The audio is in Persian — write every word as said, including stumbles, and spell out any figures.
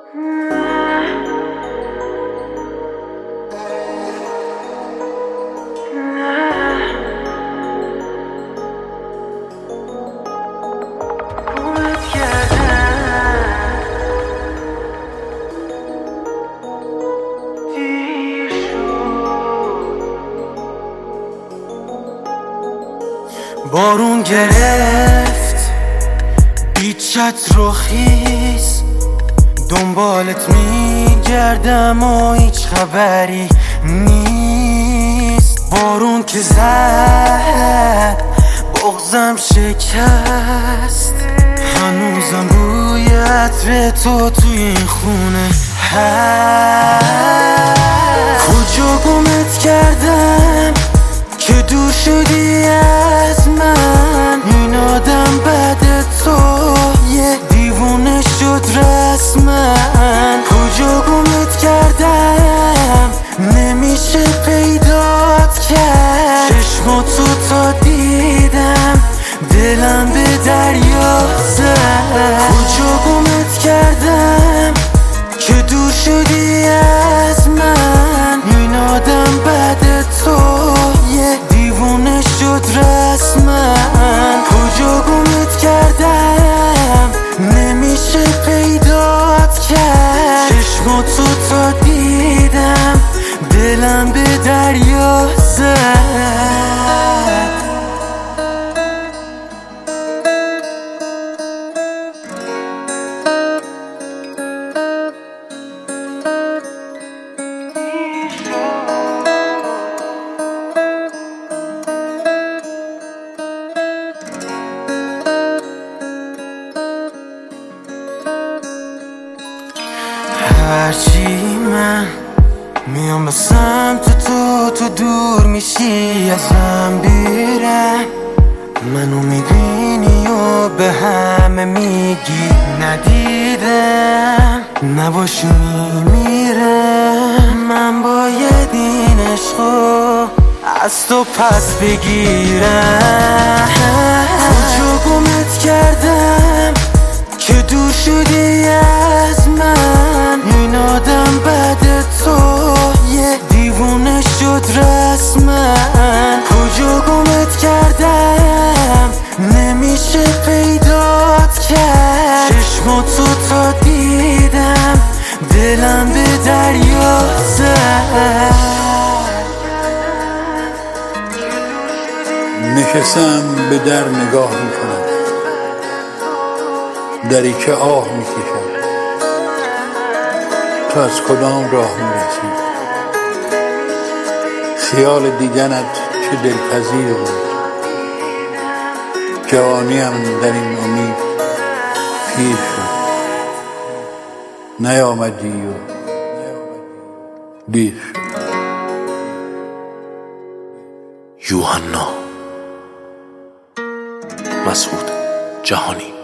بارون گرفت بیچت رو خیز، دنبالت میگردم و هیچ خبری نیست. بارون که زد بغضم شکست، هنوزم بوی عطر تو توی این خونه هست. کجا گمت کردم که دور شدی از من؟ این آدم بعد تو یه دیوونه شد رسمن. کجا گمت کردم نمیشه پیدات کرد، چشماتو تا دیدم دلم به دریا زد. کجا گمت کردم که دور شدی از من؟ این آدم بعد تو یه دیوونه شد رسمن. کجا گمت کردم نمیشه پیدات کرد، چشماتو تا دیدم دلم به دریا زد. هرچی من میام به سمت تو، تو دور میشی ازم بیرم. منو میبینی و به همه میگی ندیدم، نباشی میمیرم. من باید این عشقو از تو پس بگیرم. کجا گمت کردم که دور شدی از من؟ این آدم بعد تو یه دیوونه شد رسمن. کجا گمت کردم نمیشه پیدات کرد، چشماتو تا دیدم دلم به دریا زد. نشستم به در نگاه میکنم، دری که آه میکشد. تو از کدام راه میرسی؟ خیال دیدنت چه دلپذیر بود. جوانیم در این امید پیر شد، نیامدی و دیر شد. یوحنا مسعود جهانی.